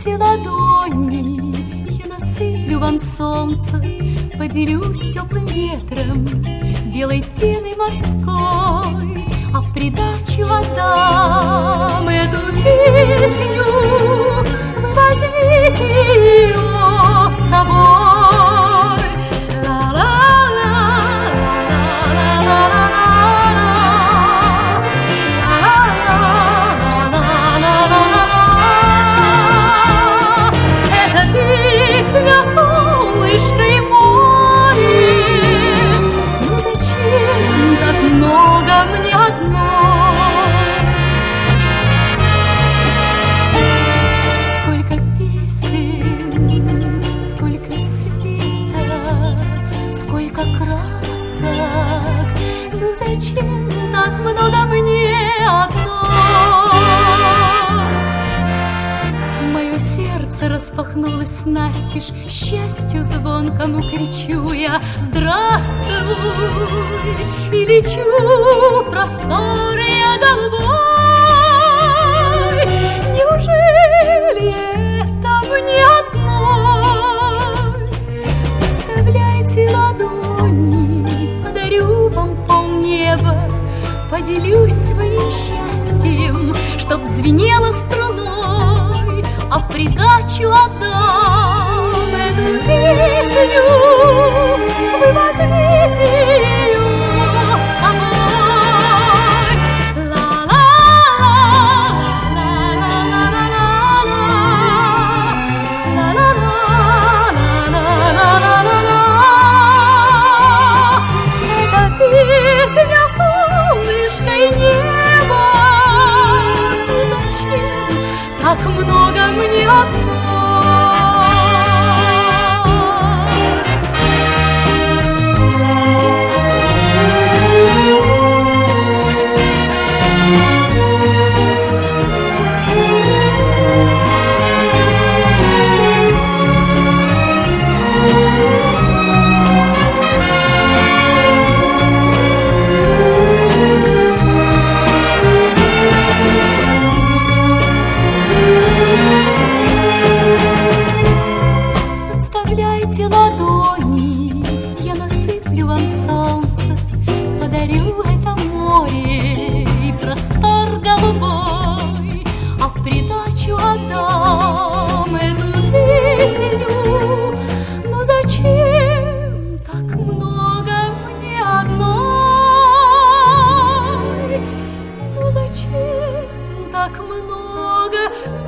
Подставляйте ладони, я насыплю вам солнце, поделюсь теплым ветром, белой пеной морской, а в придачу отдам эту песню. Вы возьмите ее с собой. Это песня солнышка и море. Ну зачем так много мне одной? Сколько песен, сколько света, сколько красок. Ну зачем так много мне одной? Мое сердце распахнулось настежь, счастью звонкому кричу я: здравствуй! И лечу в просторы я голубой. Неужели это мне одной? Подставляйте ладони, подарю вам полнеба, поделюсь своим счастьем, чтоб звенело струной, а в придачу отдам эту песню. Вы возьмите ее с собой. Это песня солнышка и неба. Зачем так много мне одной? Подставляйте ладони, я насыплю вам солнце, подарю это море и простор голубой, а в придачу отдам эту песню. Но зачем так много мне одной? Ну зачем так много